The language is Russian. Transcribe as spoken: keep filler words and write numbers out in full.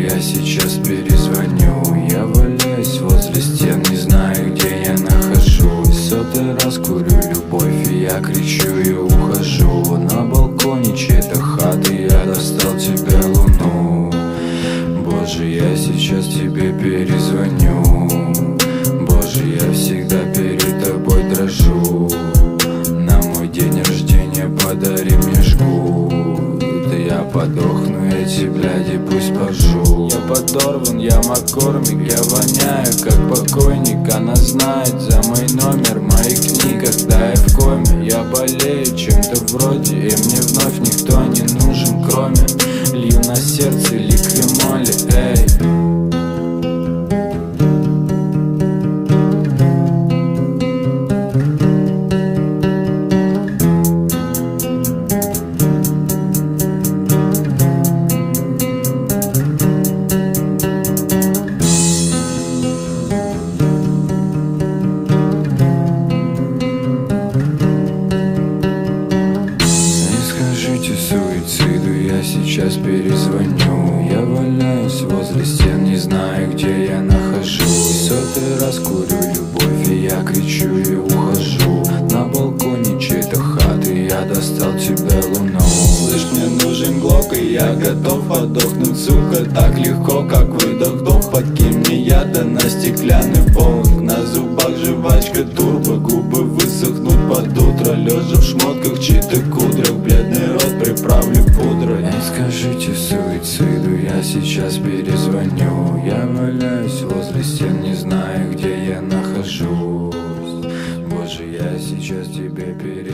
я сейчас перезвоню. Я валяюсь возле стен, не знаю, где я нахожусь. Сотый раз курю любовь, и я кричу и ухожу. На балконе чьей-то хаты я достал тебе луну. Боже, я сейчас тебе перезвоню. Боже, я всегда перед тобой дрожу. На мой день рождения подари мне жгут. Я подохну, эти бляди пусть поржу. Я подорван, я маккормик, я воняю как покойник. Она знает за мой номер моих книг, когда я в коме. Я болею чем-то вроде, и мне вновь никто не нужен, кроме лью на сердце ликвимоли, эй. Суициду я сейчас перезвоню. Я валяюсь возле стен, не знаю, где я нахожусь. Сотый раз курю любовь, и я кричу и ухожу. На балконе чьей-то хаты я достал тебе луну. Слышь, мне нужен глок, и я готов подохнуть, сука. Так легко, как выдох, вдох. Подкинь мне яда на стеклянный полк. На зубах жвачка турбо, губы высохнут под утро. Лежа в шмотках, чьи-то кудрах, бледный рот приправлю пудрой. Эй, скажите суициду, я сейчас перезвоню. Я валяюсь возле стен, не знаю, где я нахожусь. Боже, я сейчас тебе перезвоню.